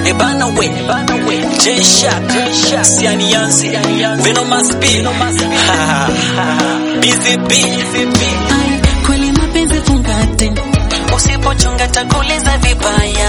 Ebana we, J-Shark, Siani Yansi, Venomous B, Busy B. Ai, kweli mapenzi fungate, usipochunga takuliza vibaya.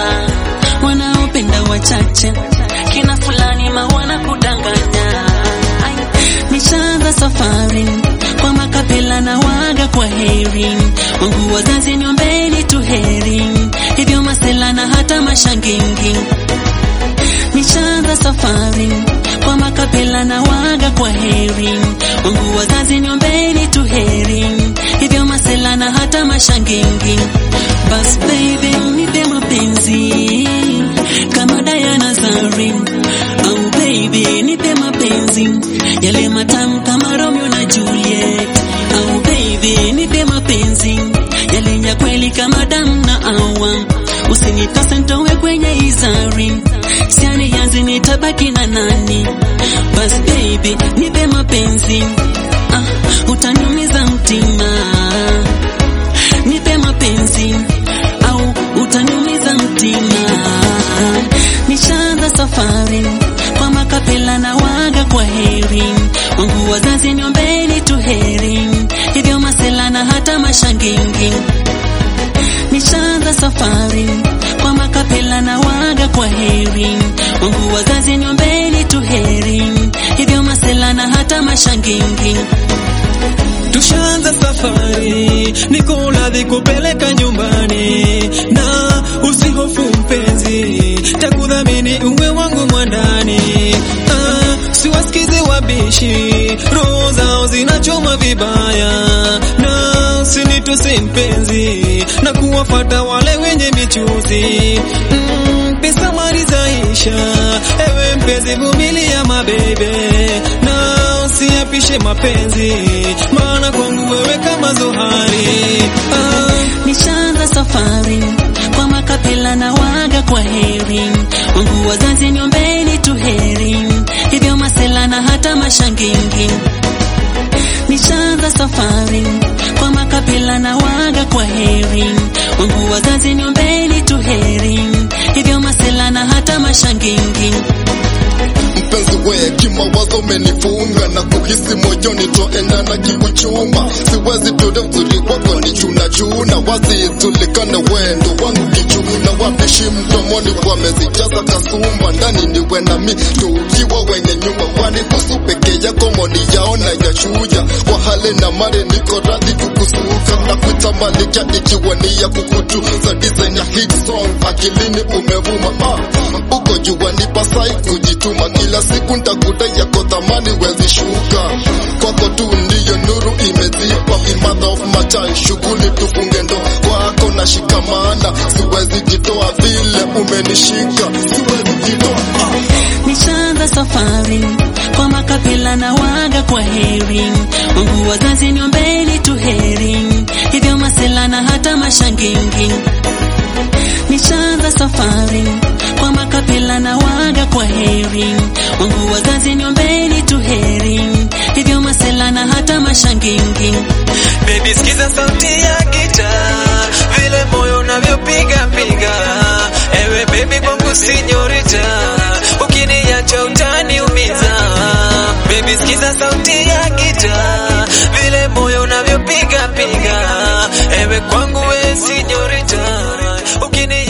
Wanaopenda wachache, kina fulani mawana kudanganya. Ai, nishaanza safari, kwa makapela na waga kwa heri. Mungu wazazi niombeni tu heri, hivyo masela na hata mashangingi. Nishaanza safari, kwa makapela na waga kwa heri. Mungu wazazi niombeni tu heri, hivyo masela na hata mashangingi. Bas baby nipe mapenzi kama Diana Zari. Oh baby nipe mapenzi yale matamu kama Romeo na Juliet. Oh baby nipe mapenzi yale ya kweli kama damu na awa. Usinitase nitowe kwenye izari, siani yanzi nitabaki na nani. Bas baby nipe mapenzi, utaniumiza mtima. Nipe mapenzi au utaniumiza mtima. Nishaanza safari, kwa makapela na waga kwa heri. Mungu wazazi niombeni tu heri, hivyo masela na hata mashangingi. Nishaanza safari, kwa makapela na waga kwa heri. Mungu wazazi niombeni tu heri, hivyo masela na hata mashangingi. Tushaanza safari, niko radhi kupeleka nyumbani. Na usihofu mpenzi, takudhamini uwe wangu mwandani. Siwasikize wabishi, roho zao zinachoma vibaya. Na usinitose mpenzi, na kuwafata wale wenye michuzi. Pesa mali zaisha, ewe mpenzi vumilia mabebe. Na usiapishe mapenzi, maana kwangu wewe kama Zohari. Nishaanza safari, kwa makapela na waga kwa heri. Mungu wazazi niombeni tu heri, hivyo masela na hata mashangingi. Nishaanza safari, kwa makapela na waga kwa heri. Mungu wazazi niombeni tu heri, hivyo masela na hata mashangingi. Mpenzi we kimawazo umenifunga, na kuhisi moyoni twaendana kiuchuma. Siwezi tulia uzuri wako ni chuna chuna, wazi tulikane wendo wangu kichuna. Wapishi mdomoni wamezijaza kasumba, ndani niwe na mi tukiwa wenye nyumba. Wani kusu peke yako moni yaona ya shuja, kwa hali na mare niko radhi kukusuka. Na kuita malika ikiwa ni ya kukutu, za design ya hit song akilini umevuma. Uko jua ni pasai kujituma, kila siku ntakuta yako thamani wezi shuka. Kwako tu ndiyo nuru imezipa, be mother of my child, shughuli tufunge ndo. Kwako na shikamana, siwezi jitoa vile umenishika, siwezi jitoa. Nishaanza safari, kwa makapela na waga kwa heri. Mungu wazazi niombeni tu heri, hivyo masela na hata mashangingi. Nishaanza safari, kwa makapela na waga kwa heri. Mungu wazazi niombeni tu heri, hivyo masela na hata mashangingi. Baby sikiza sauti ya gitaa, vile moyo unavyopiga piga. Ewe baby bongo sinyorita, ukiniacha utaniumiza. Baby sikiza sauti ya gitaa, vile moyo unavyopiga piga. Ewe kwangu we sinyorita, ukiniacha